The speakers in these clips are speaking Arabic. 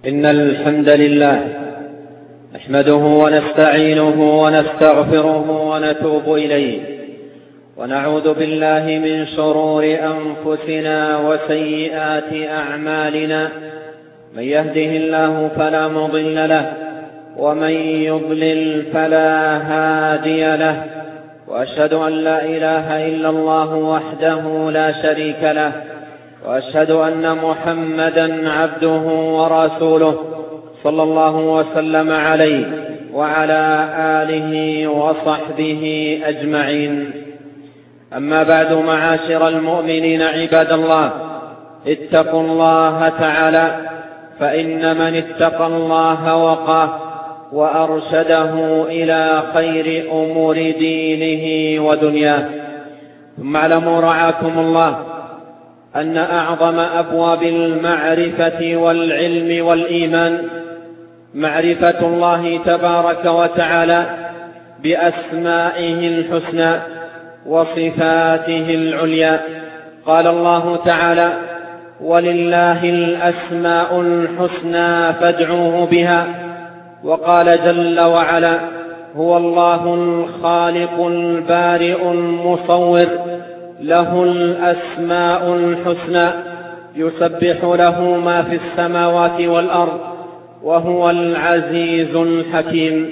إن الحمد لله نحمده ونستعينه ونستغفره ونتوب إليه، ونعوذ بالله من شرور أنفسنا وسيئات أعمالنا. من يهده الله فلا مضل له، ومن يضلل فلا هادي له، وأشهد أن لا إله إلا الله وحده لا شريك له، وأشهد أن محمدا عبده ورسوله صلى الله وسلم عليه وعلى آله وصحبه أجمعين. أما بعد، معاشر المؤمنين عباد الله، اتقوا الله تعالى، فإن من اتقى الله وقاه وأرشده إلى خير أمور دينه ودنياه. ثم اعلموا رعاكم الله أن أعظم أبواب المعرفة والعلم والإيمان معرفة الله تبارك وتعالى بأسمائه الحسنى وصفاته العليا. قال الله تعالى: ولله الأسماء الحسنى فادعوه بها. وقال جل وعلا: هو الله الخالق البارئ المصور، له الأسماء الحسنى، يسبح له ما في السماوات والأرض، وهو العزيز الحكيم.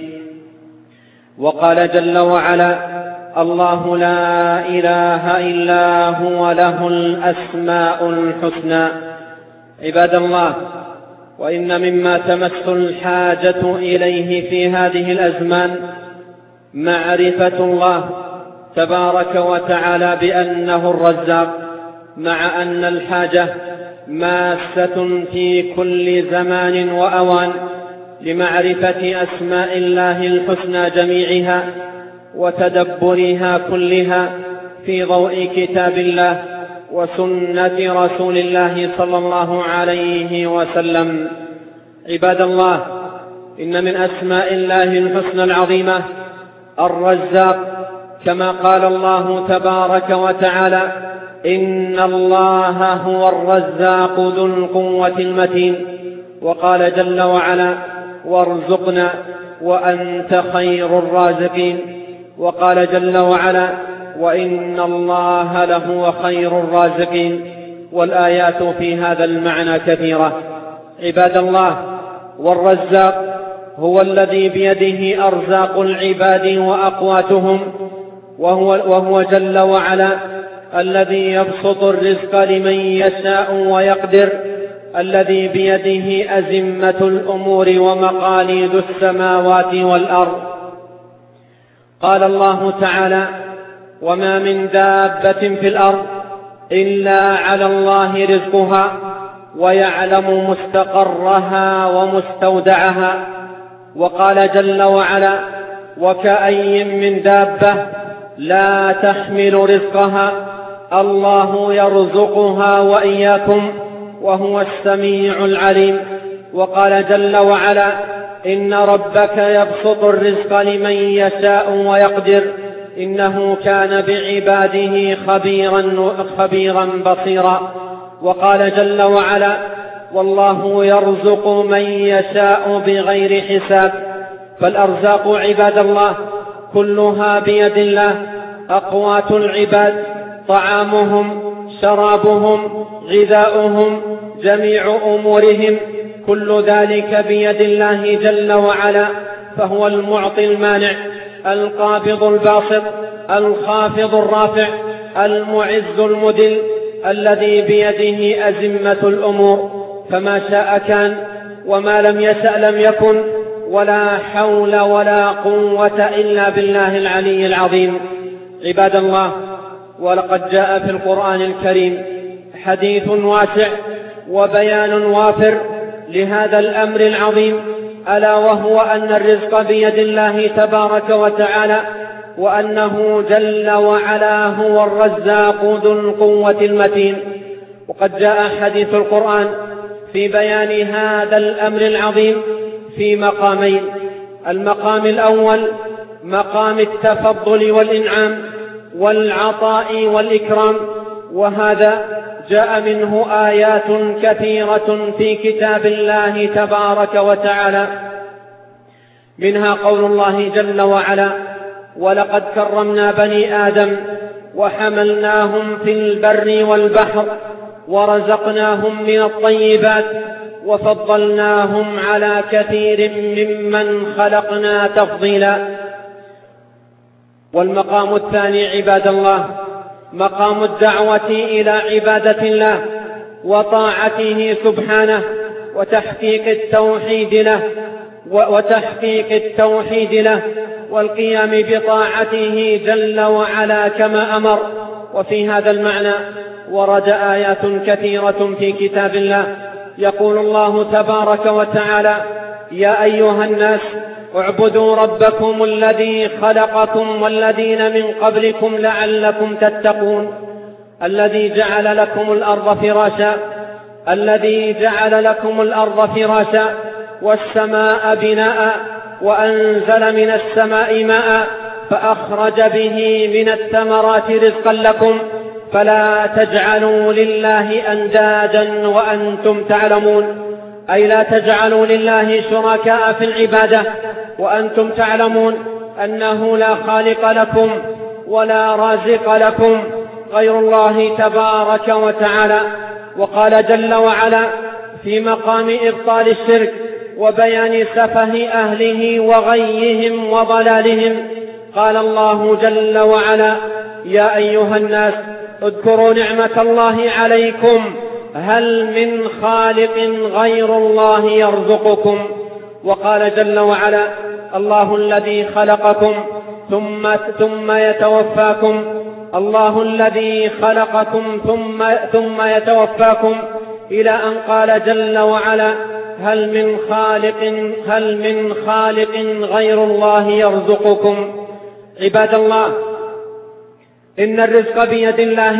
وقال جل وعلا: الله لا إله إلا هو، له الأسماء الحسنى. عباد الله، وإن مما تمس الحاجة إليه في هذه الأزمان معرفة الله تبارك وتعالى بأنه الرزاق، مع أن الحاجة ماسة في كل زمان وأوان لمعرفة أسماء الله الحسنى جميعها وتدبرها كلها في ضوء كتاب الله وسنة رسول الله صلى الله عليه وسلم. عباد الله، إن من أسماء الله الحسنى العظيمة الرزاق، كما قال الله تبارك وتعالى: إن الله هو الرزاق ذو القوة المتين. وقال جل وعلا: وارزقنا وأنت خير الرازقين. وقال جل وعلا: وإن الله لهو خير الرازقين. والآيات في هذا المعنى كثيرة. عباد الله، والرزاق هو الذي بيده أرزاق العباد وأقواتهم، وهو جل وعلا الذي يبسط الرزق لمن يشاء ويقدر، الذي بيده أزمة الأمور ومقاليد السماوات والأرض. قال الله تعالى: وما من دابة في الأرض إلا على الله رزقها ويعلم مستقرها ومستودعها. وقال جل وعلا: وكأي من دابة لا تحمل رزقها الله يرزقها وإياكم وهو السميع العليم. وقال جل وعلا: إن ربك يبسط الرزق لمن يشاء ويقدر، إنه كان بعباده خبيرا بصيرا. وقال جل وعلا: والله يرزق من يشاء بغير حساب. فالأرزاق عباد الله كلها بيد الله، أقوات العباد، طعامهم، شرابهم، غذاؤهم، جميع أمورهم، كل ذلك بيد الله جل وعلا. فهو المعطي المانع، القابض الباسط، الخافض الرافع، المعز المذل، الذي بيده أزمة الأمور، فما شاء كان وما لم يشأ لم يكن، ولا حول ولا قوة إلا بالله العلي العظيم. عباد الله، ولقد جاء في القرآن الكريم حديث واسع وبيان وافر لهذا الأمر العظيم، ألا وهو أن الرزق بيد الله تبارك وتعالى، وأنه جل وعلا هو الرزاق ذو القوة المتين. وقد جاء حديث القرآن في بيان هذا الأمر العظيم في مقامين: المقام الأول مقام التفضل والإنعام والعطاء والإكرام، وهذا جاء منه آيات كثيرة في كتاب الله تبارك وتعالى، منها قول الله جل وعلا: ولقد كرمنا بني آدم وحملناهم في البر والبحر ورزقناهم من الطيبات وفضلناهم على كثير ممن خلقنا تفضيلا. والمقام الثاني عباد الله مقام الدعوة إلى عبادة الله وطاعته سبحانه وتحقيق التوحيد له والقيام بطاعته جل وعلا كما أمر. وفي هذا المعنى ورد آيات كثيرة في كتاب الله. يقول الله تبارك وتعالى: يا أيها الناس اعبدوا ربكم الذي خلقكم والذين من قبلكم لعلكم تتقون، الذي جعل لكم الأرض فراشا والسماء بناء وأنزل من السماء ماء فأخرج به من الثمرات رزقا لكم فلا تجعلوا لله أندادا وأنتم تعلمون. أي لا تجعلوا لله شركاء في العبادة وأنتم تعلمون أنه لا خالق لكم ولا رازق لكم غير الله تبارك وتعالى. وقال جل وعلا في مقام إبطال الشرك وبيان سفه أهله وغيهم وضلالهم، قال الله جل وعلا: يا أيها الناس اذكروا نعمة الله عليكم هل من خالق غير الله يرزقكم. وقال جل وعلا: الله الذي خلقكم ثم يتوفاكم، الله الذي خلقكم ثم يتوفاكم، إلى أن قال جل وعلا: هل من خالق غير الله يرزقكم. عباد الله، إن الرزق بيد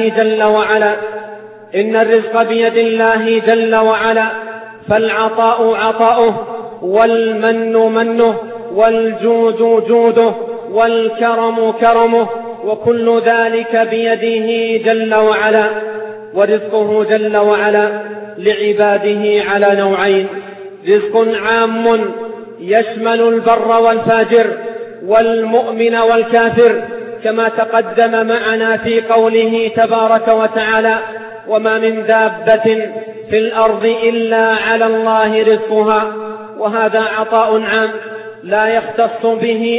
الله جل وعلا، فالعطاء عطاؤه، والمن منه، والجود جوده، والكرم كرمه، وكل ذلك بيده جل وعلا. ورزقه جل وعلا لعباده على نوعين: رزق عام يشمل البر والفاجر والمؤمن والكافر، كما تقدم معنا في قوله تبارك وتعالى: وما من دابة في الأرض إلا على الله رزقها. وهذا عطاء عام لا يختص به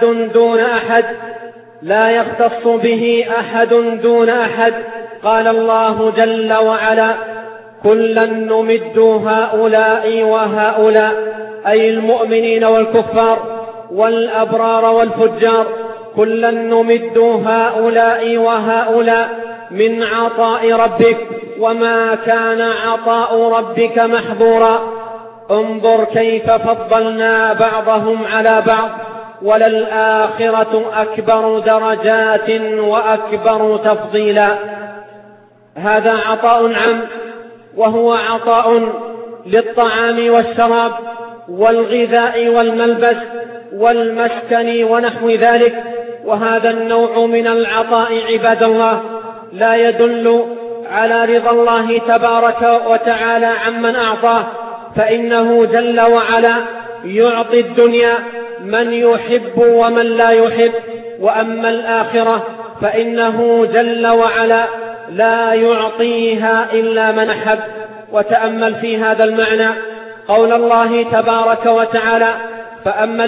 أحد دون أحد. قال الله جل وعلا: كلا نمد هؤلاء وهؤلاء، أي المؤمنين والكفار والأبرار والفجار، كلا نمد هؤلاء وهؤلاء من عطاء ربك وما كان عطاء ربك محظورا. انظر كيف فضلنا بعضهم على بعض، وللآخرة أكبر درجات وأكبر تفضيلا. هذا عطاء عام، وهو عطاء للطعام والشراب والغذاء والملبس والمسكن ونحو ذلك. وهذا النوع من العطاء عباد الله لا يدل على رضا الله تبارك وتعالى عمن أعطاه، فإنه جل وعلا يعطي الدنيا من يحب ومن لا يحب، وأما الآخرة فإنه جل وعلا لا يعطيها إلا من أحب. وتأمل في هذا المعنى قول الله تبارك وتعالى: فأما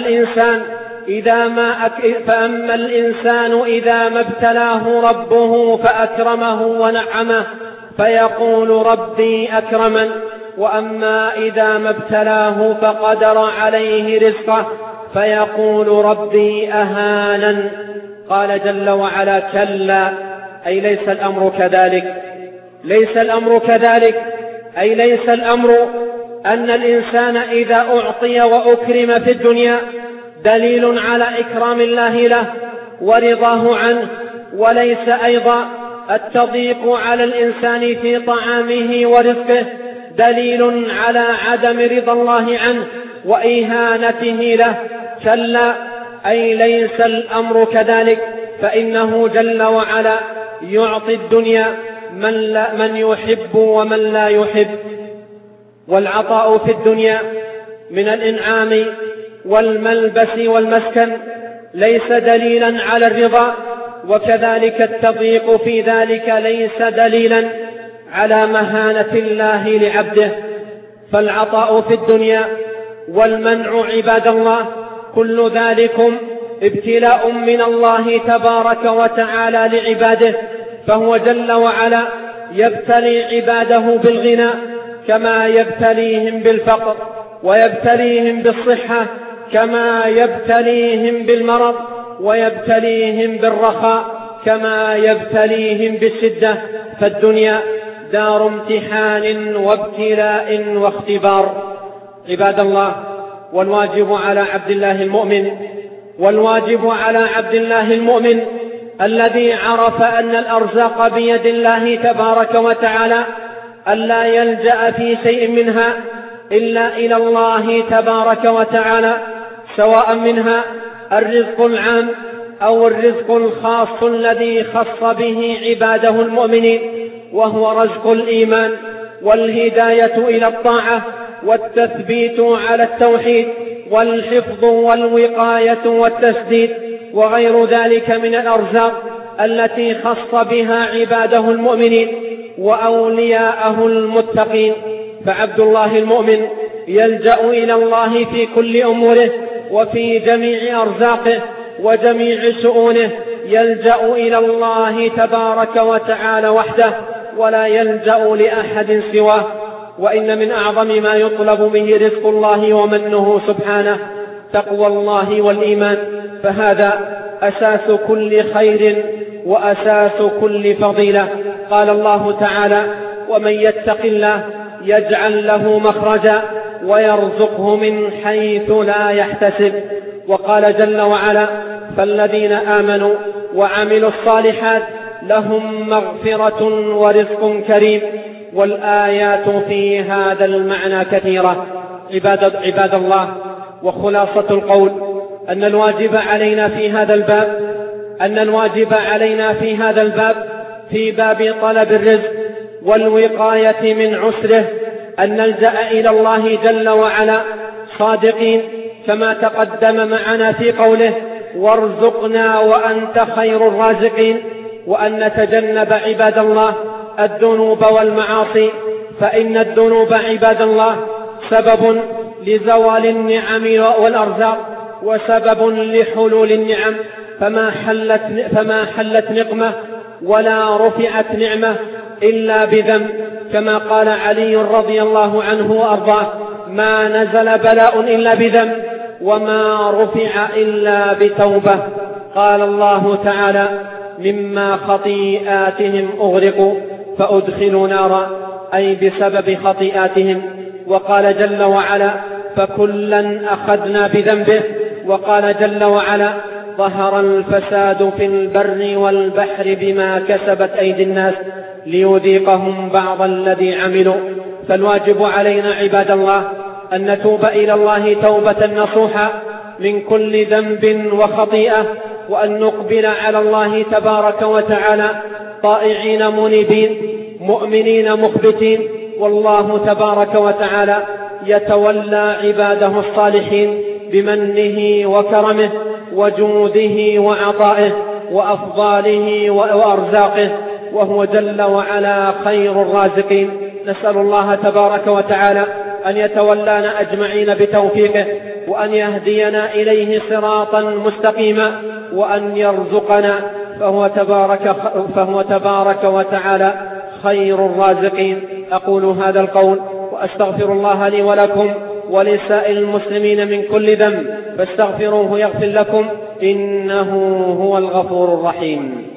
الإنسان إذا ما ابتلاه ربه فأكرمه ونعمه فيقول ربي أكرمن، وأما إذا ما ابتلاه فقدر عليه رزقه فيقول ربي أهانن. قال جل وعلا: كلا، أي ليس الأمر كذلك، أي ليس الأمر أن الإنسان إذا أعطي وأكرم في الدنيا دليل على إكرام الله له ورضاه عنه، وليس أيضا التضييق على الإنسان في طعامه ورزقه دليل على عدم رضا الله عنه وإهانته له. كلا، أي ليس الأمر كذلك، فإنه جل وعلا يعطي الدنيا من يحب ومن لا يحب. والعطاء في الدنيا من الإنعام والملبس والمسكن ليس دليلا على الرضا، وكذلك التضييق في ذلك ليس دليلا على مهانة الله لعبده. فالعطاء في الدنيا والمنع عباد الله كل ذلكم ابتلاء من الله تبارك وتعالى لعباده، فهو جل وعلا يبتلي عباده بالغنى كما يبتليهم بالفقر، ويبتليهم بالصحة كما يبتليهم بالمرض، ويبتليهم بالرخاء كما يبتليهم بالشدة. فالدنيا دار امتحان وابتلاء واختبار. عباد الله، والواجب على عبد الله المؤمن الذي عرف أن الأرزاق بيد الله تبارك وتعالى ألا يلجأ في شيء منها إلا إلى الله تبارك وتعالى، سواء منها الرزق العام أو الرزق الخاص الذي خص به عباده المؤمنين، وهو رزق الإيمان والهداية إلى الطاعة والتثبيت على التوحيد والحفظ والوقاية والتسديد، وغير ذلك من الأرزاق التي خص بها عباده المؤمنين وأولياءه المتقين. فعبد الله المؤمن يلجأ إلى الله في كل أموره وفي جميع أرزاقه وجميع شؤونه، يلجأ إلى الله تبارك وتعالى وحده ولا يلجأ لأحد سواه. وإن من أعظم ما يطلب به رزق الله ومنه سبحانه تقوى الله والإيمان، فهذا أساس كل خير وأساس كل فضيلة. قال الله تعالى: ومن يتق الله يجعل له مخرجا ويرزقه من حيث لا يحتسب. وقال جل وعلا: فالذين آمنوا وعملوا الصالحات لهم مغفرة ورزق كريم. والآيات في هذا المعنى كثيرة. عباد الله، وخلاصة القول أن الواجب علينا في هذا الباب في باب طلب الرزق والوقاية من عسره أن نلجأ إلى الله جل وعلا صادقين، كما تقدم معنا في قوله: وارزقنا وأنت خير الرازقين. وأن نتجنب عباد الله الذنوب والمعاصي، فإن الذنوب عباد الله سبب لزوال النعم والأرزاق وسبب لحلول النعم، فما حلت نقمة ولا رفعت نعمة إلا بذنب، كما قال علي رضي الله عنه وأرضاه: ما نزل بلاء إلا بذنب وما رفع إلا بتوبة. قال الله تعالى: مما خطيئاتهم أغرقوا فأدخلوا نارا، أي بسبب خطيئاتهم. وقال جل وعلا: فكلا أخذنا بذنبه. وقال جل وعلا: ظهر الفساد في البر والبحر بما كسبت أيدي الناس ليذيقهم بعض الذي عملوا. فالواجب علينا عباد الله أن نتوب إلى الله توبة نصوحا من كل ذنب وخطيئة، وأن نقبل على الله تبارك وتعالى طائعين منيبين مؤمنين مخبتين. والله تبارك وتعالى يتولى عباده الصالحين بمنه وكرمه وجوده وعطائه وأفضاله وأرزاقه، وهو جل وعلا خير الرازقين. نسأل الله تبارك وتعالى أن يتولانا أجمعين بتوفيقه، وأن يهدينا إليه صراطا مستقيما، وأن يرزقنا، فهو تبارك وتعالى خير الرازقين. أقول هذا القول وأستغفر الله لي ولكم ولسائر المسلمين من كل ذنب، فاستغفروه يغفر لكم، إنه هو الغفور الرحيم.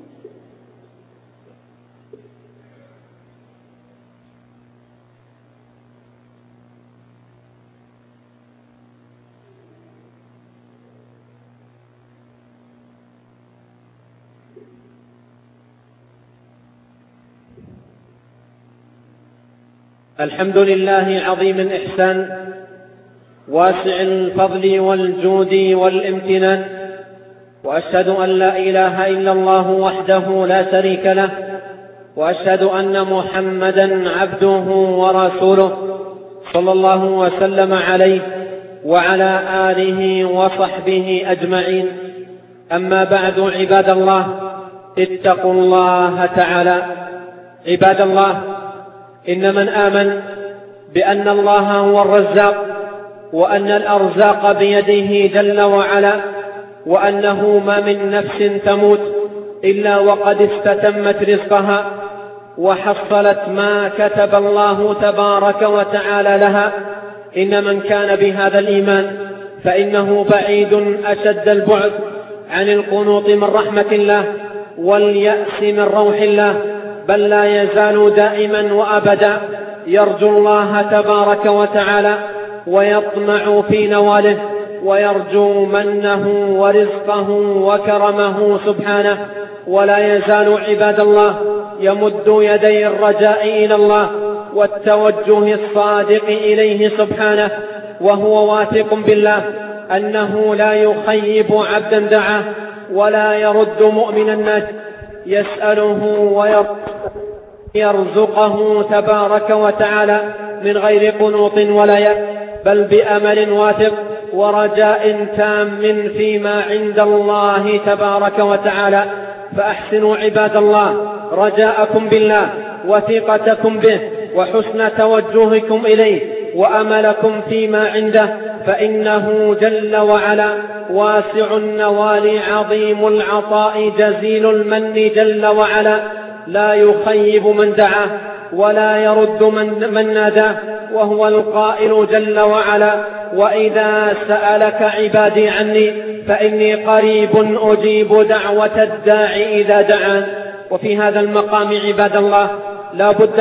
الحمد لله عظيم الإحسان واسع الفضل والجود والامتنان، وأشهد أن لا إله إلا الله وحده لا شريك له، وأشهد أن محمدا عبده ورسوله صلى الله وسلم عليه وعلى آله وصحبه أجمعين. أما بعد، عباد الله، اتقوا الله تعالى. عباد الله، إن من آمن بأن الله هو الرزاق، وأن الأرزاق بيده جل وعلا، وأنه ما من نفس تموت إلا وقد استتمت رزقها وحصلت ما كتب الله تبارك وتعالى لها، إن من كان بهذا الإيمان فإنه بعيد أشد البعد عن القنوط من رحمة الله واليأس من روح الله، بل لا يزال دائما وأبدا يرجو الله تبارك وتعالى ويطمع في نواله، ويرجو منه ورزقه وكرمه سبحانه، ولا يزال عباد الله يمد يدي الرجاء إلى الله والتوجه الصادق إليه سبحانه، وهو واثق بالله أنه لا يخيب عبدا دعاه ولا يرد مؤمنا يسأله ويرزقه تبارك وتعالى من غير قنوط ولا يأس، بل بأمل واثق ورجاء تام فيما عند الله تبارك وتعالى. فأحسنوا عباد الله رجاءكم بالله وثقتكم به وحسن توجهكم إليه وأملكم فيما عنده، فإنه جل وعلا واسع النوال عظيم العطاء جزيل المن جل وعلا، لا يخيب من دعاه ولا يرد من ناداه، وهو القائل جل وعلا: وإذا سألك عبادي عني فإني قريب أجيب دعوة الداعي إذا دعان. وفي هذا المقام عباد الله لا بد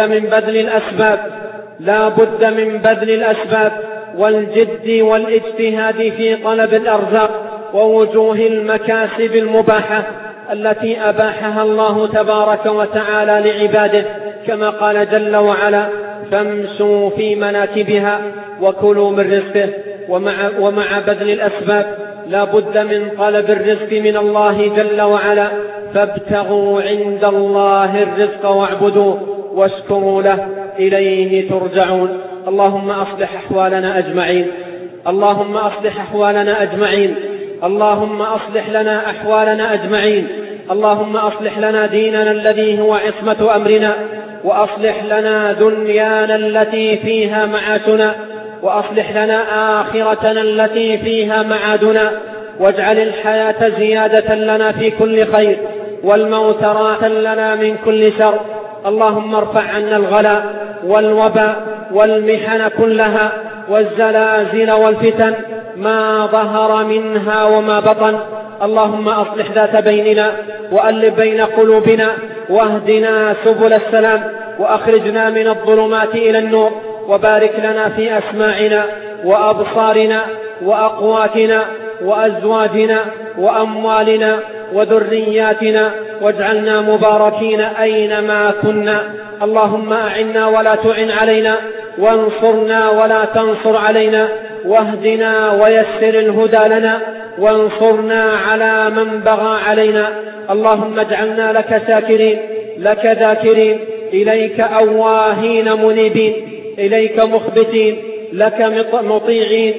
من بذل الأسباب والجد والاجتهاد في طلب الأرزاق ووجوه المكاسب المباحة التي أباحها الله تبارك وتعالى لعباده، كما قال جل وعلا: فامشوا في مناكبها وكلوا من رزقه. ومع بذل الأسباب لا بد من طلب الرزق من الله جل وعلا، فابتغوا عند الله الرزق واعبدوه واشكروا له إليه ترجعون. اللهم أصلح أحوالنا أجمعين، اللهم أصلح أحوالنا أجمعين، اللهم أصلح لنا أحوالنا أجمعين، اللهم أصلح لنا ديننا الذي هو عصمة أمرنا، وأصلح لنا دنيانا التي فيها معاشنا، وأصلح لنا آخرتنا التي فيها معادنا، واجعل الحياة زيادة لنا في كل خير والموت راحة لنا من كل شر. اللهم ارفع عنا الغلاء والوباء والمحن كلها والزلازل والفتن ما ظهر منها وما بطن. اللهم أصلح ذات بيننا وألف بين قلوبنا واهدنا سبل السلام وأخرجنا من الظلمات إلى النور، وبارك لنا في أسماعنا وأبصارنا وأقواتنا وأزواجنا وأموالنا وذرياتنا، واجعلنا مباركين أينما كنا. اللهم أعنا ولا تعن علينا، وانصرنا ولا تنصر علينا، واهدنا ويسر الهدى لنا، وانصرنا على من بغى علينا. اللهم اجعلنا لك شاكرين، لك ذاكرين، إليك أواهين منيبين، إليك مخبتين، لك مطيعين.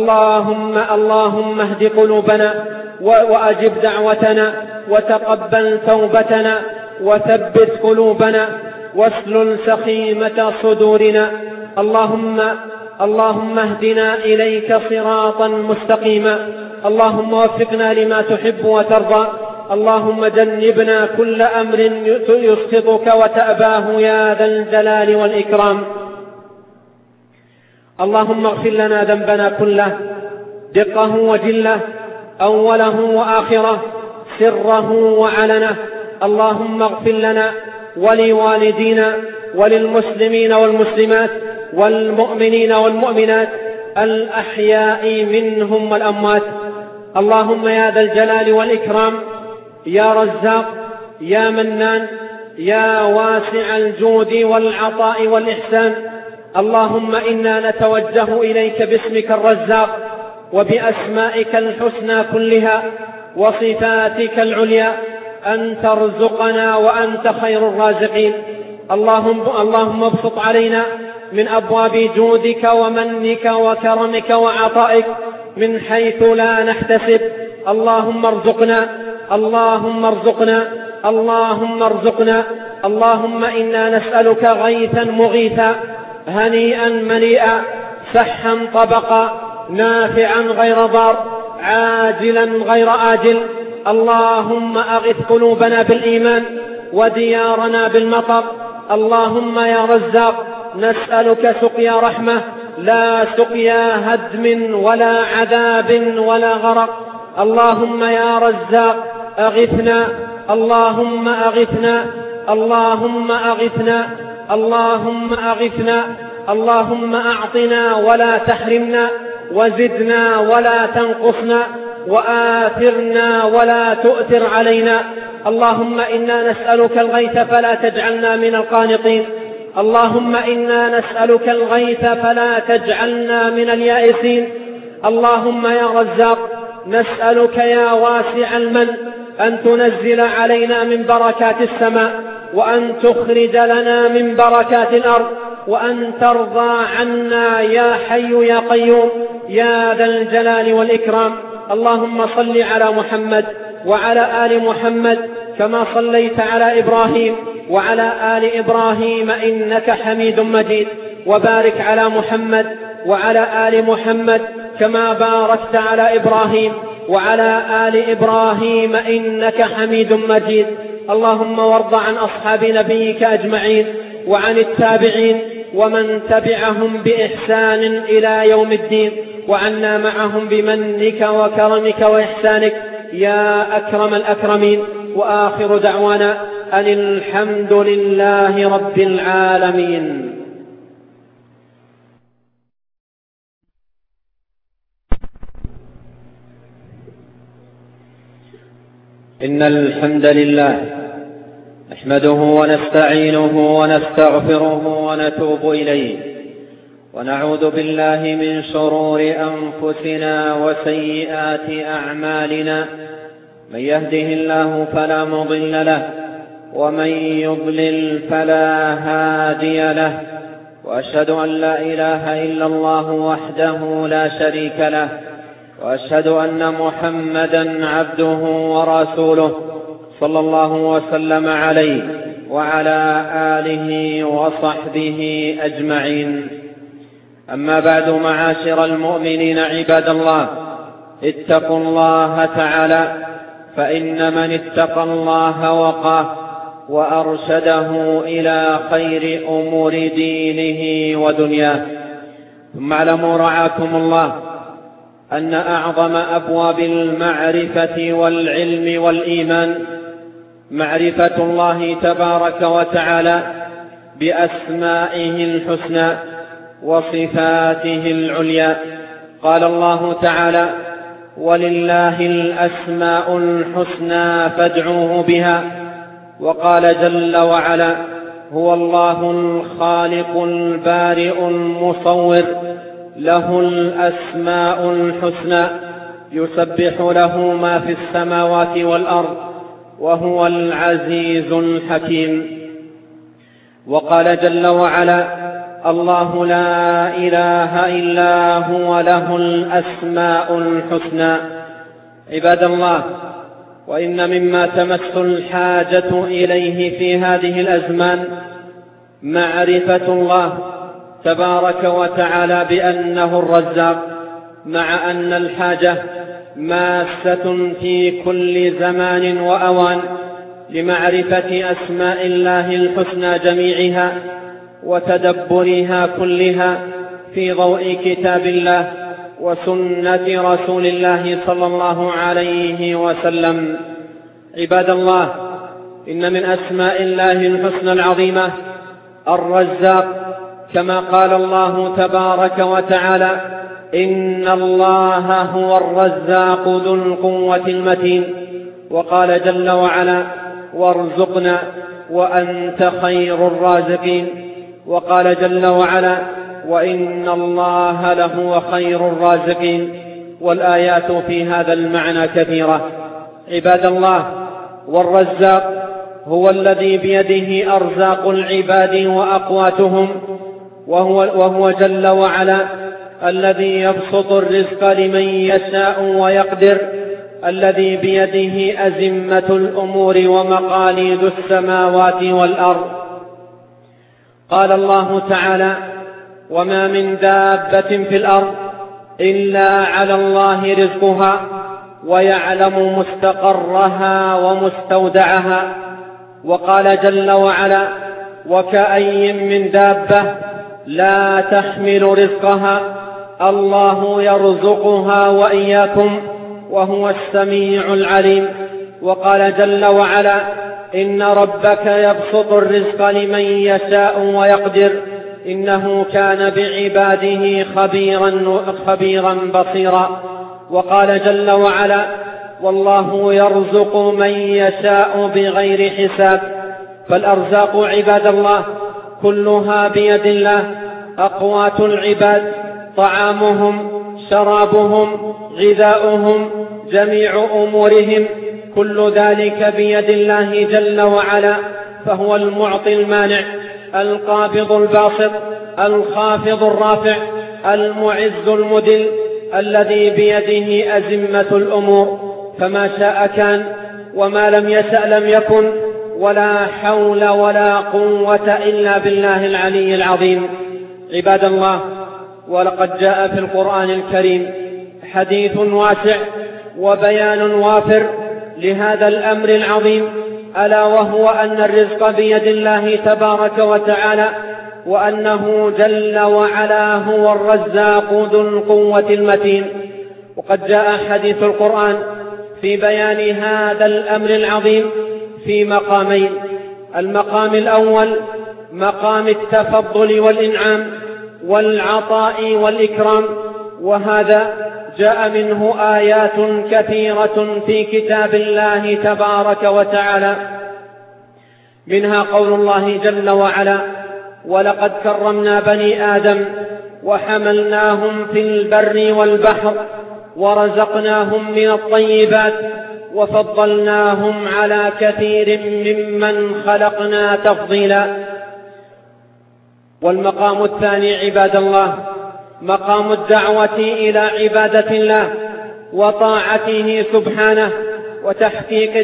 اللهم اهد قلوبنا وأجب دعوتنا وتقبل توبتنا وثبت قلوبنا واسلل سخيمة صدورنا. اللهم اهدنا إليك صراطا مستقيما. اللهم وفقنا لما تحب وترضى. اللهم جنبنا كل أمر يسخطك وتأباه يا ذا الجلال والإكرام. اللهم اغفر لنا ذنبنا كله، دقه وجله، أوله وآخره، سره وعلنه. اللهم اغفر لنا ولوالدينا وللمسلمين والمسلمات والمؤمنين والمؤمنات الأحياء منهم والأموات. اللهم يا ذا الجلال والإكرام، يا رزاق، يا منان، يا واسع الجود والعطاء والإحسان، اللهم إنا نتوجه إليك باسمك الرزاق وبأسمائك الحسنى كلها وصفاتك العليا أن ترزقنا وأنت خير الرازقين. اللهم ابسط علينا من أبواب جودك ومنك وكرمك وعطائك من حيث لا نحتسب. اللهم ارزقنا، اللهم ارزقنا، اللهم ارزقنا. اللهم إنا نسألك غيثا مغيثا، هنيئا مليئا، سحا طبقا، نافعا غير ضار، عاجلا غير آجل. اللهم أغث قلوبنا بالإيمان وديارنا بالمطر. اللهم يا رزاق نسألك سقيا رحمة لا سقيا هدم ولا عذاب ولا غرق. اللهم يا رزاق أغثنا، اللهم أغثنا، اللهم أغثنا، اللهم أغثنا. اللهم أعطنا ولا تحرمنا، وزدنا ولا تنقصنا، وآثرنا ولا تؤثر علينا. اللهم إنا نسألك الغيث فلا تجعلنا من القانطين. اللهم إنا نسألك الغيث فلا تجعلنا من اليائسين. اللهم يا رزاق نسألك يا واسع المن أن تنزل علينا من بركات السماء، وأن تخرج لنا من بركات الأرض، وأن ترضى عنا يا حي يا قيوم يا ذا الجلال والإكرام. اللهم صل على محمد وعلى آل محمد كما صليت على إبراهيم وعلى آل إبراهيم إنك حميد مجيد، وبارك على محمد وعلى آل محمد كما باركت على إبراهيم وعلى آل إبراهيم إنك حميد مجيد. اللهم وارض عن أصحاب نبيك أجمعين وعن التابعين ومن تبعهم بإحسان إلى يوم الدين، وعنا معهم بمنك وكرمك وإحسانك يا أكرم الأكرمين. وآخر دعوانا أن الحمد لله رب العالمين. إن الحمد لله نحمده ونستعينه ونستغفره ونتوب إليه، ونعوذ بالله من شرور أنفسنا وسيئات أعمالنا. من يهده الله فلا مضل له، ومن يضلل فلا هادي له. وأشهد أن لا إله إلا الله وحده لا شريك له، وأشهد أن محمدا عبده ورسوله صلى الله وسلم عليه وعلى آله وصحبه أجمعين. أما بعد، معاشر المؤمنين عباد الله، اتقوا الله تعالى، فإن من اتقى الله وقاه وأرشده إلى خير أمور دينه ودنياه. ثم اعلموا رعاكم الله أن أعظم أبواب المعرفة والعلم والإيمان معرفة الله تبارك وتعالى بأسمائه الحسنى وصفاته العليا. قال الله تعالى: ولله الأسماء الحسنى فادعوه بها. وقال جل وعلا: هو الله الخالق البارئ المصور، له الأسماء الحسنى، يسبح له ما في السماوات والأرض، وهو العزيز الحكيم. وقال جل وعلا: الله لا إله إلا هو، له الأسماء الحسنى. عباد الله، وإن مما تمس الحاجة إليه في هذه الأزمان معرفة الله تبارك وتعالى بأنه الرزاق، مع أن الحاجة ماسة في كل زمان وأوان لمعرفة أسماء الله الحسنى جميعها وتدبرها كلها في ضوء كتاب الله وسنة رسول الله صلى الله عليه وسلم. عباد الله، إن من أسماء الله الحسنى العظيمة الرزاق، كما قال الله تبارك وتعالى: إن الله هو الرزاق ذو القوة المتين. وقال جل وعلا: وارزقنا وأنت خير الرازقين. وقال جل وعلا: وإن الله لهو خير الرازقين. والآيات في هذا المعنى كثيرة. عباد الله، والرزاق هو الذي بيده أرزاق العباد وأقواتهم، وهو جل وعلا الذي يبسط الرزق لمن يشاء ويقدر، الذي بيده أزمة الأمور ومقاليد السماوات والأرض. قال الله تعالى: وما من دابة في الأرض إلا على الله رزقها ويعلم مستقرها ومستودعها. وقال جل وعلا: وكأي من دابة لا تحمل رزقها الله يرزقها وإياكم وهو السميع العليم. وقال جل وعلا: إن ربك يبسط الرزق لمن يشاء ويقدر إنه كان بعباده خبيرا بصيرا. وقال جل وعلا: والله يرزق من يشاء بغير حساب. فالأرزاق عباد الله كلها بيد الله، أقوات العباد، طعامهم، شرابهم، غذاؤهم، جميع أمورهم، كل ذلك بيد الله جل وعلا، فهو المعطي المانع، القابض الباسط، الخافض الرافع، المعز المذل، الذي بيده أزمة الأمور، فما شاء كان وما لم يشأ لم يكن، ولا حول ولا قوة إلا بالله العلي العظيم. عباد الله، ولقد جاء في القرآن الكريم حديث واسع وبيان وافر لهذا الأمر العظيم، ألا وهو أن الرزق بيد الله تبارك وتعالى، وأنه جل وعلا هو الرزاق ذو القوة المتين. وقد جاء حديث القرآن في بيان هذا الأمر العظيم في مقامين: المقام الأول مقام التفضل والإنعام والعطاء والإكرام، وهذا جاء منه آيات كثيرة في كتاب الله تبارك وتعالى، منها قول الله جل وعلا: ولقد كرمنا بني آدم وحملناهم في البر والبحر ورزقناهم من الطيبات وفضلناهم على كثير ممن خلقنا تفضيلا. والمقام الثاني عباد الله مقام الدعوة إلى عبادة الله وطاعته سبحانه وتحقيق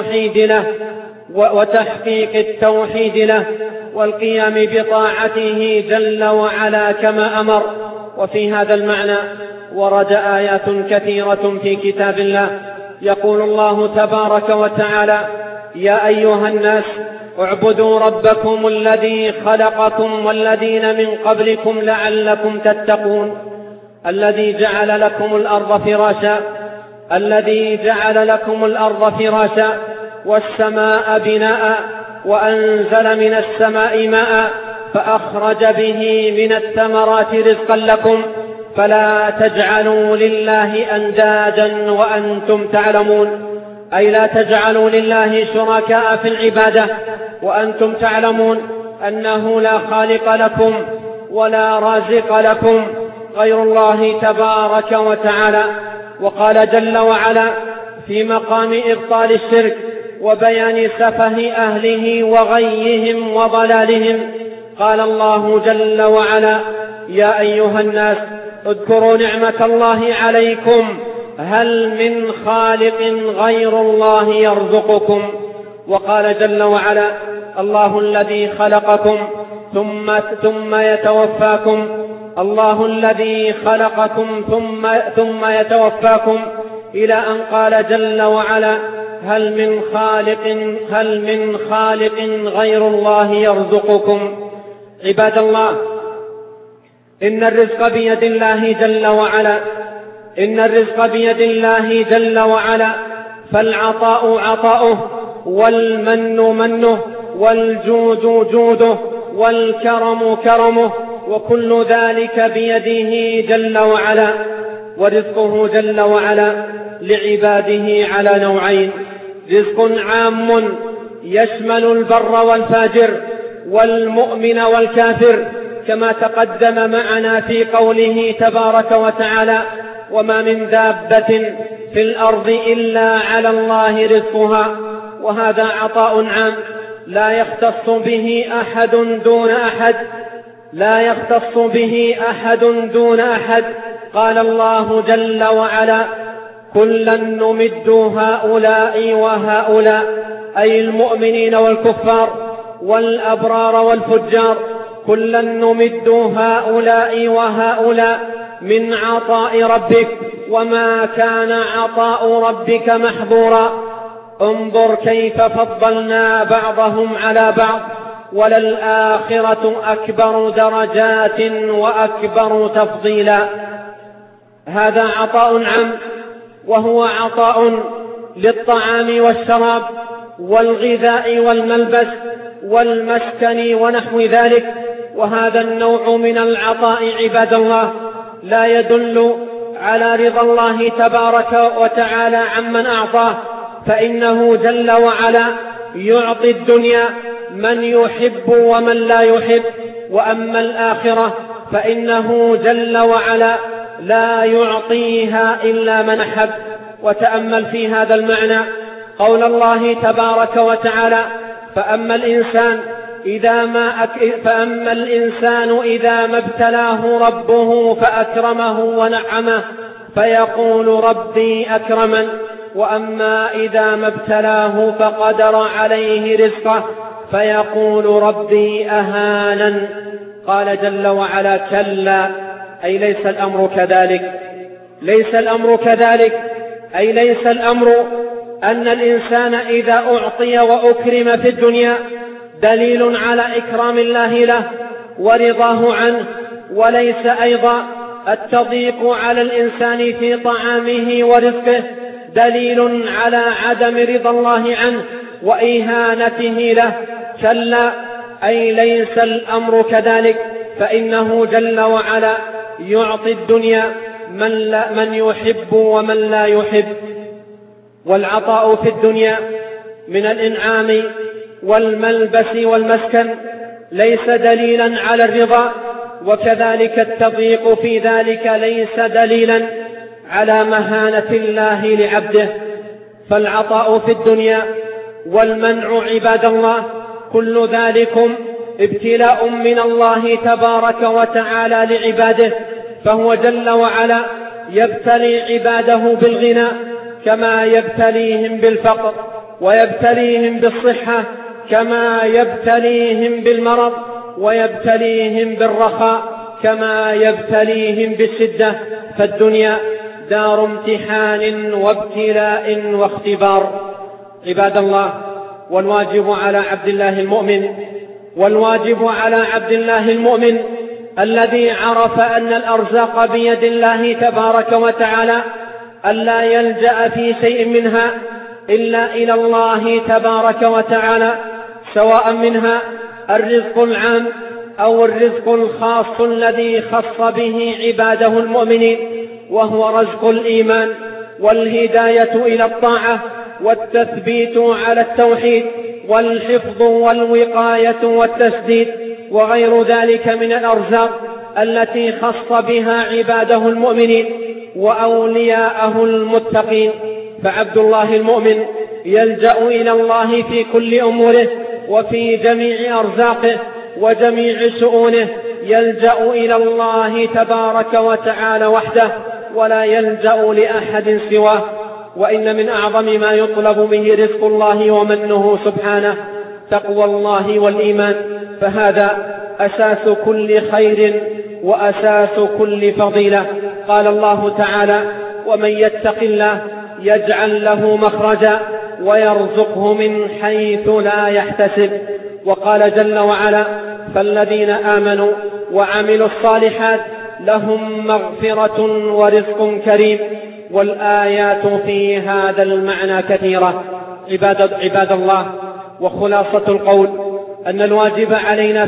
التوحيد له والقيام بطاعته جل وعلا كما أمر. وفي هذا المعنى ورد آيات كثيرة في كتاب الله، يقول الله تبارك وتعالى: يا أيها الناس اعبدوا ربكم الذي خلقكم والذين من قبلكم لعلكم تتقون، الذي جعل لكم الأرض فراشا والسماء بناء وأنزل من السماء ماء فأخرج به من الثمرات رزقا لكم فلا تجعلوا لله أندادا وأنتم تعلمون، أي لا تجعلوا لله شركاء في العبادة وأنتم تعلمون أنه لا خالق لكم ولا رازق لكم غير الله تبارك وتعالى. وقال جل وعلا في مقام إبطال الشرك وبيان سفه أهله وغيهم وضلالهم، قال الله جل وعلا: يا أيها الناس اذكروا نعمة الله عليكم هل من خالق غير الله يرزقكم. وقال جل وعلا: الله الذي خلقكم ثم يتوفاكم، الله الذي خلقكم ثم يتوفاكم، إلى أن قال جل وعلا: هل من خالق غير الله يرزقكم. عباد الله، إن الرزق بيد الله جل وعلا، فالعطاء عطاؤه، والمن منه، والجود جوده، والكرم كرمه، وكل ذلك بيده جل وعلا. ورزقه جل وعلا لعباده على نوعين: رزق عام يشمل البر والفاجر والمؤمن والكافر، كما تقدم معنا في قوله تبارك وتعالى: وما من دابة في الأرض إلا على الله رزقها وهذا عطاء عام لا يختص به أحد دون أحد، لا يختص به أحد دون أحد. قال الله جل وعلا: كلا نمد هؤلاء وهؤلاء، أي المؤمنين والكفار والأبرار والفجار، كلا نمد هؤلاء وهؤلاء من عطاء ربك، وما كان عطاء ربك محظورا. انظر كيف فضلنا بعضهم على بعض، وللآخرة أكبر درجات وأكبر تفضيلا. هذا عطاء عام، وهو عطاء للطعام والشراب والغذاء والملبس والمسكن ونحو ذلك. وهذا النوع من العطاء عباد الله لا يدل على رضا الله تبارك وتعالى عمن أعطاه، فإنه جل وعلا يعطي الدنيا من يحب ومن لا يحب، وأما الآخرة فإنه جل وعلا لا يعطيها إلا من أحب. وتأمل في هذا المعنى قول الله تبارك وتعالى: فأما الإنسان إذا ما ابتلاه ربه فأكرمه ونعمه فيقول ربي أكرمن، وأما إذا ما ابتلاه فقدر عليه رزقه فيقول ربي أهانن. قال جل وعلا: كلا، أي ليس الأمر كذلك. ليس الأمر كذلك، أي ليس الأمر أن الإنسان إذا أعطي وأكرم في الدنيا دليل على إكرام الله له ورضاه عنه، وليس أيضا التضييق على الإنسان في طعامه ورزقه دليل على عدم رضا الله عنه وإهانته له. كلا، أي ليس الأمر كذلك، فإنه جل وعلا يعطي الدنيا من يحب ومن لا يحب. والعطاء في الدنيا من الإنعام والملبس والمسكن ليس دليلا على الرضا، وكذلك التضييق في ذلك ليس دليلا على مهانة الله لعبده. فالعطاء في الدنيا والمنع عباد الله كل ذلكم ابتلاء من الله تبارك وتعالى لعباده، فهو جل وعلا يبتلي عباده بالغنى كما يبتليهم بالفقر، ويبتليهم بالصحة كما يبتليهم بالمرض، ويبتليهم بالرخاء كما يبتليهم بالشدة. فالدنيا دار امتحان وابتلاء واختبار عباد الله. والواجب على عبد الله المؤمن الذي عرف أن الأرزاق بيد الله تبارك وتعالى ألا يلجأ في شيء منها إلا إلى الله تبارك وتعالى، سواء منها الرزق العام أو الرزق الخاص الذي خص به عباده المؤمنين، وهو رزق الإيمان والهداية إلى الطاعة والتثبيت على التوحيد والحفظ والوقاية والتسديد وغير ذلك من الأرزاق التي خص بها عباده المؤمنين وأولياءه المتقين. فعبد الله المؤمن يلجأ إلى الله في كل أموره وفي جميع أرزاقه وجميع شؤونه، يلجأ إلى الله تبارك وتعالى وحده ولا يلجأ لأحد سواه. وإن من أعظم ما يطلب به رزق الله ومنه سبحانه تقوى الله والإيمان، فهذا أساس كل خير وأساس كل فضيلة. قال الله تعالى: ومن يتق الله يجعل له مخرجا ويرزقه من حيث لا يحتسب. وقال جل وعلا: فالذين آمنوا وعملوا الصالحات لهم مغفرة ورزق كريم. والآيات في هذا المعنى كثيرة عباد الله. وخلاصة القول أن الواجب علينا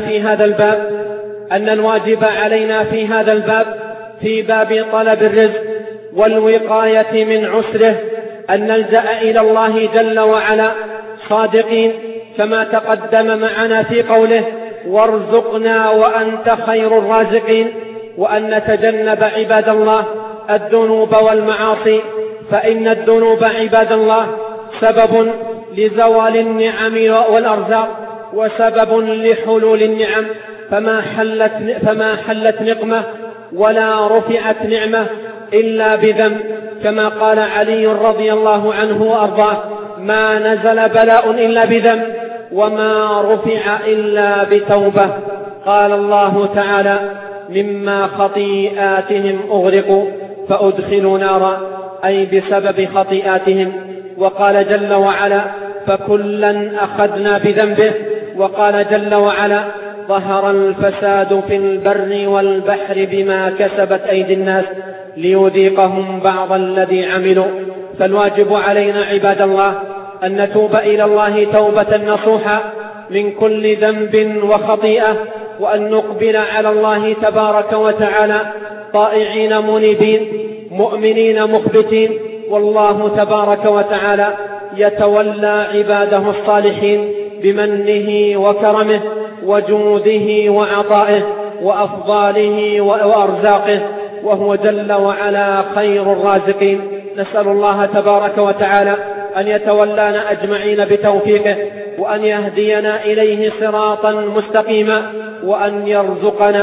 في هذا الباب في باب طلب الرزق والوقاية من عسره أن نلجأ إلى الله جل وعلا صادقين كما تقدم معنا في قوله: وارزقنا وأنت خير الرازقين. وأن نتجنب عباد الله الذنوب والمعاصي، فإن الذنوب عباد الله سبب لزوال النعم والأرزاق وسبب لحلول النعم، فما حلت نقمة ولا رفعت نعمة إلا بذنب، كما قال علي رضي الله عنه وأرضاه: ما نزل بلاء إلا بذنب وما رفع إلا بتوبة. قال الله تعالى: مما خطيئاتهم أغرقوا فأدخلوا نارا، أي بسبب خطيئاتهم. وقال جل وعلا: فكلا أخذنا بذنبه. وقال جل وعلا: ظهر الفساد في البر والبحر بما كسبت أيدي الناس ليذيقهم بعض الذي عملوا. فالواجب علينا عباد الله أن نتوب إلى الله توبة نصوحا من كل ذنب وخطيئة، وأن نقبل على الله تبارك وتعالى طائعين منيبين مؤمنين مخبتين، والله تبارك وتعالى يتولى عباده الصالحين بمنه وكرمه وجوده وعطائه وأفضاله وأرزاقه، وهو جل وعلا خير الرازقين. نسأل الله تبارك وتعالى أن يتولانا أجمعين بتوفيقه، وأن يهدينا إليه صراطا مستقيما، وأن يرزقنا،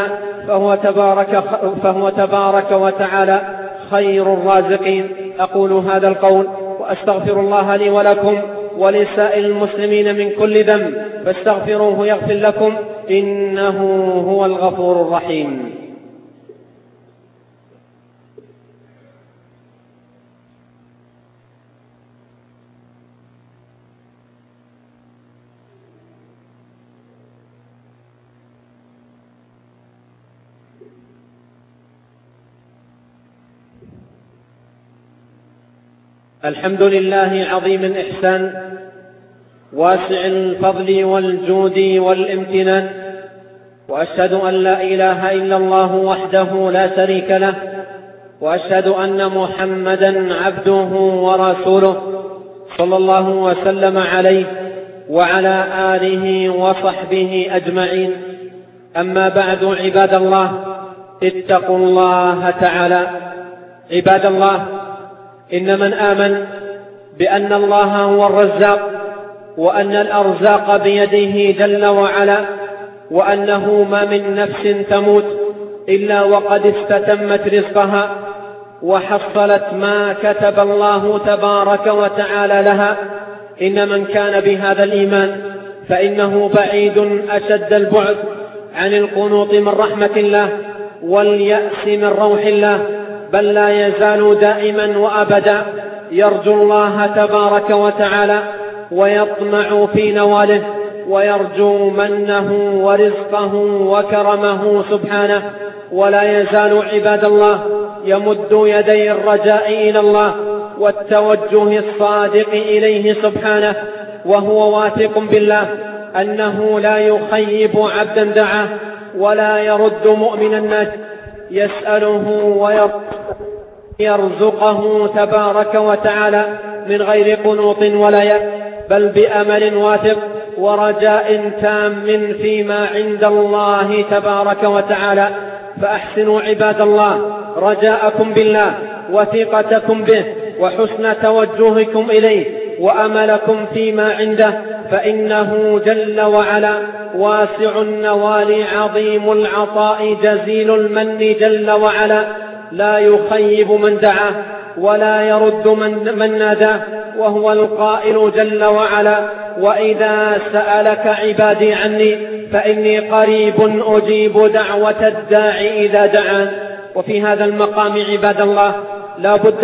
فهو تبارك وتعالى خير الرازقين. أقول هذا القول وأستغفر الله لي ولكم ولسائر المسلمين من كل ذنب، فاستغفروه يغفر لكم، إنه هو الغفور الرحيم. الحمد لله عظيم الإحسان واسع الفضل والجود والامتنان، وأشهد أن لا إله إلا الله وحده لا شريك له، وأشهد أن محمدا عبده ورسوله صلى الله وسلم عليه وعلى آله وصحبه أجمعين. أما بعد، عباد الله، اتقوا الله تعالى. عباد الله، إن من آمن بأن الله هو الرزاق، وأن الأرزاق بيده جل وعلا، وأنه ما من نفس تموت إلا وقد استتمت رزقها وحصلت ما كتب الله تبارك وتعالى لها، إن من كان بهذا الإيمان فإنه بعيد أشد البعد عن القنوط من رحمة الله واليأس من روح الله، بل لا يزال دائما وأبدا يرجو الله تبارك وتعالى ويطمع في نواله، ويرجو منه ورزقه وكرمه سبحانه، ولا يزال عباد الله يمد يدي الرجاء إلى الله والتوجه الصادق إليه سبحانه، وهو واثق بالله أنه لا يخيب عبدا دعاه ولا يرد مؤمنا يسأله ويرزقه تبارك وتعالى من غير قنوط ولا يأس، بل بأمل واثق ورجاء تام فيما عند الله تبارك وتعالى. فأحسنوا عباد الله رجاءكم بالله وثقتكم به وحسن توجهكم إليه وأملكم فيما عنده، فإنه جل وعلا واسع النوال عظيم العطاء جزيل المن جل وعلا، لا يخيب من دعاه ولا يرد من ناداه، وهو القائل جل وعلا: وإذا سألك عبادي عني فإني قريب أجيب دعوة الداعي إذا دعان. وفي هذا المقام عباد الله لا بد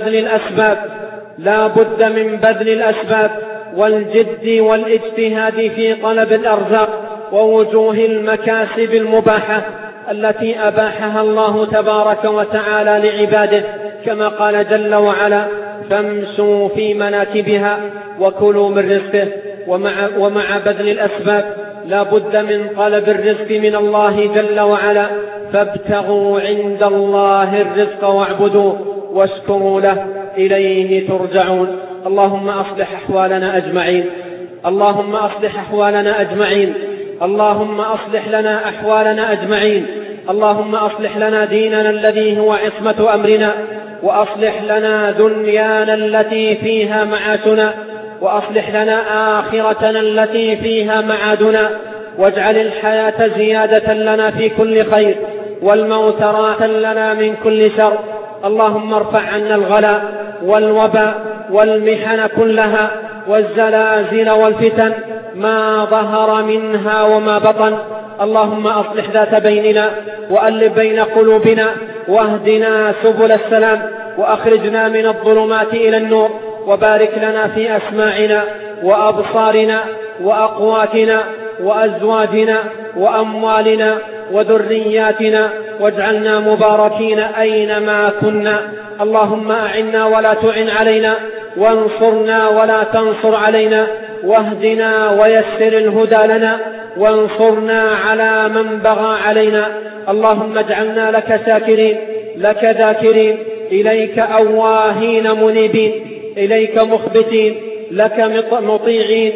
من بذل الأسباب والجد والاجتهاد في طلب الأرزاق ووجوه المكاسب المباحة التي أباحها الله تبارك وتعالى لعباده، كما قال جل وعلا: فامشوا في مناكبها وكلوا من رزقه. ومع بذل الأسباب لا بد من طلب الرزق من الله جل وعلا، فابتغوا عند الله الرزق واعبدوه واشكروا له إليه ترجعون. اللهم أصلح أحوالنا أجمعين، اللهم أصلح أحوالنا أجمعين، اللهم أصلح لنا أحوالنا أجمعين، اللهم أصلح لنا ديننا الذي هو عصمة أمرنا، وأصلح لنا دنيانا التي فيها معاشنا، وأصلح لنا آخرتنا التي فيها معادنا، واجعل الحياة زيادة لنا في كل خير والموت راحة لنا من كل شر. اللهم ارفع عنا الغلاء والوباء والمحن كلها والزلازل والفتن ما ظهر منها وما بطن. اللهم أصلح ذات بيننا وألف بين قلوبنا واهدنا سبل السلام وأخرجنا من الظلمات إلى النور، وبارك لنا في أسماعنا وأبصارنا وأقواتنا وأزواجنا وأموالنا وذرياتنا، واجعلنا مباركين أينما كنا. اللهم أعنا ولا تعن علينا، وانصرنا ولا تنصر علينا، واهدنا ويسر الهدى لنا، وانصرنا على من بغى علينا. اللهم اجعلنا لك شاكرين، لك ذاكرين، إليك أواهين منيبين، إليك مخبتين، لك مطيعين.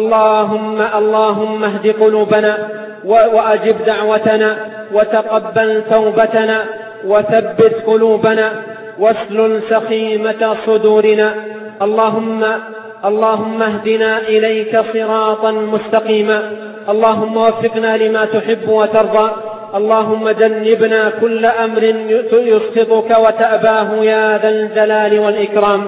اللهم اهد قلوبنا وأجب دعوتنا، وتقبل توبتنا، وثبت قلوبنا، واسلل سخيمة صدورنا. اللهم اهدنا إليك صراطا مستقيما. اللهم وفقنا لما تحب وترضى. اللهم جنبنا كل أمر يسخطك وتأباه يا ذا الجلال والإكرام.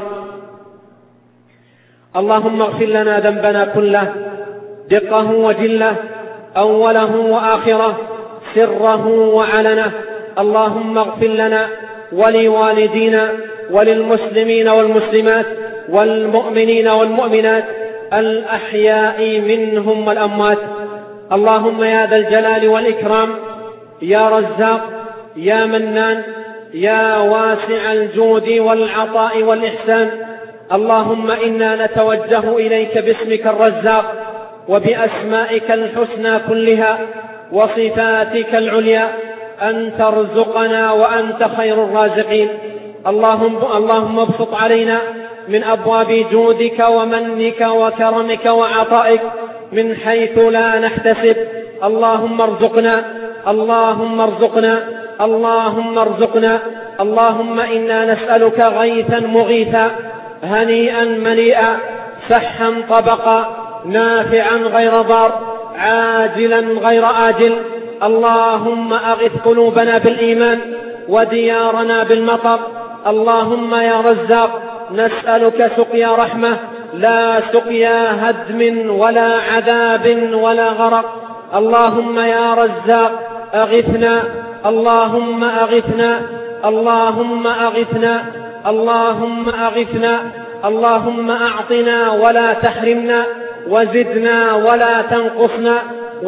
اللهم اغفر لنا ذنبنا كله، دقه وجله، أوله وآخره، سره وعلنه. اللهم اغفر لنا ولوالدينا وللمسلمين والمسلمات والمؤمنين والمؤمنات الأحياء منهم والأموات. اللهم يا ذا الجلال والإكرام، يا رزاق، يا منان، يا واسع الجود والعطاء والإحسان، اللهم إنا نتوجه إليك باسمك الرزاق وبأسمائك الحسنى كلها وصفاتك العليا أن ترزقنا وأنت خير الرازقين. اللهم ابسط علينا من أبواب جودك ومنك وكرمك وعطائك من حيث لا نحتسب. اللهم ارزقنا، اللهم ارزقنا، اللهم ارزقنا. اللهم إنا نسألك غيثا مغيثا، هنيئا مليئا، سحا طبقا، نافعا غير ضار، عاجلا غير آجل. اللهم أغث قلوبنا بالإيمان وديارنا بالمطر. اللهم يا رزاق نسألك سقيا رحمة، لا سقيا هدم ولا عذاب ولا غرق. اللهم يا رزاق أغثنا، اللهم أغثنا، اللهم أغثنا، اللهم أغثنا. اللهم أعطنا ولا تحرمنا، وزدنا ولا تنقصنا،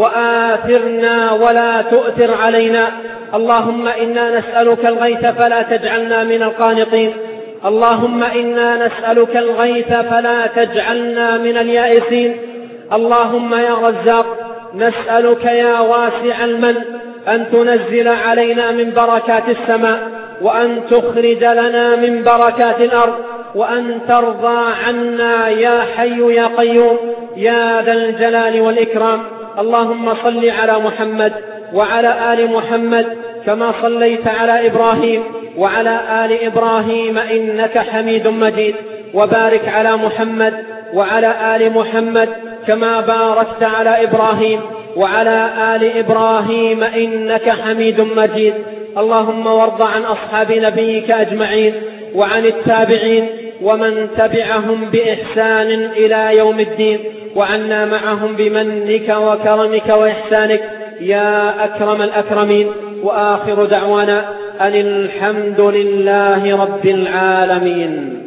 وآثرنا ولا تؤثر علينا. اللهم إنا نسألك الغيث فلا تجعلنا من القانطين. اللهم إنا نسألك الغيث فلا تجعلنا من اليائسين. اللهم يا رزاق نسألك يا واسع المن أن تنزل علينا من بركات السماء، وأن تخرج لنا من بركات الأرض، وأن ترضى عنا يا حي يا قيوم يا ذا الجلال والإكرام. اللهم صل على محمد وعلى آل محمد كما صليت على إبراهيم وعلى آل إبراهيم إنك حميد مجيد، وبارك على محمد وعلى آل محمد كما باركت على إبراهيم وعلى آل إبراهيم إنك حميد مجيد. اللهم وارض عن أصحاب نبيك أجمعين وعن التابعين ومن تبعهم بإحسان إلى يوم الدين، وعنا معهم بمنك وكرمك وإحسانك يا أكرم الأكرمين. وآخر دعوانا أن الحمد لله رب العالمين.